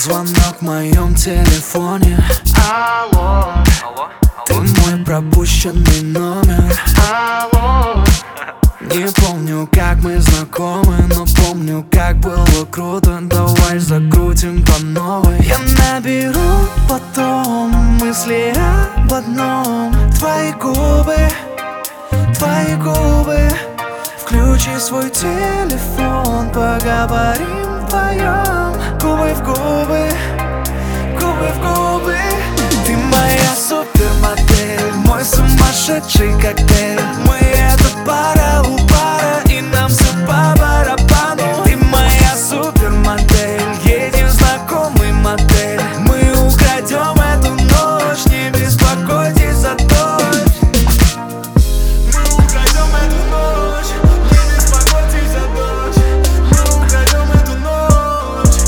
звонок в моем телефоне. Алло, ты мой пропущенный номер. алло. Не помню, как мы знакомы, но помню, как было круто. Давай закрутим по новой. Я наберу потом мысли об одном. Твои губы, твои губы. Включи свой телефон, поговорим вдвоем. Губы в губы, губы в губы. Ты моя супермодель, мой сумасшедший коктейль. Мы это пара у пара, и нам все по барабану. Ты моя супермодель, едем в знакомый мотель. Мы украдем эту ночь, не беспокойтесь за дождь. Мы украдем эту ночь, не беспокойтесь за дождь. Мы украдем эту ночь.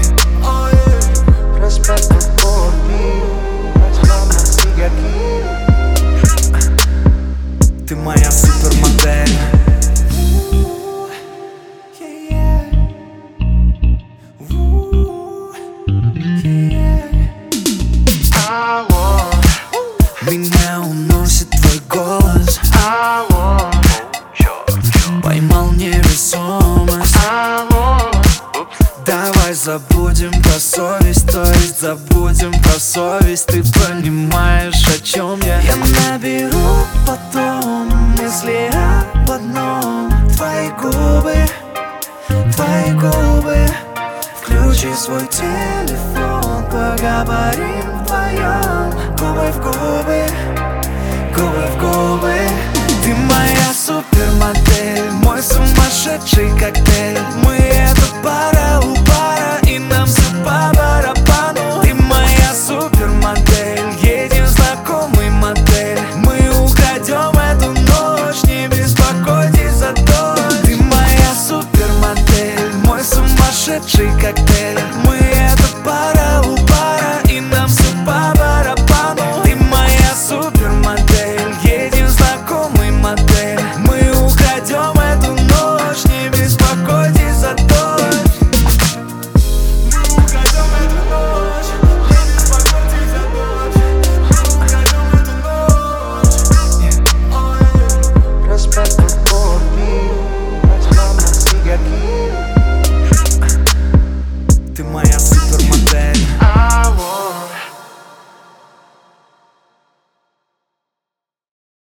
Respeto por ti, nuestra amor sigue aquí. Ты моя супермодель. Алло, Меня уносит твой голос. алло, Поймал невесомость. алло. Давай забудем про совесть, то есть забудем про совесть. Ты понимаешь, о чем я? Я наберу потом мысли об одном. Твои губы, твои губы. Включи свой телефон, поговорим вдвоем. Губы в губы, губы в губы.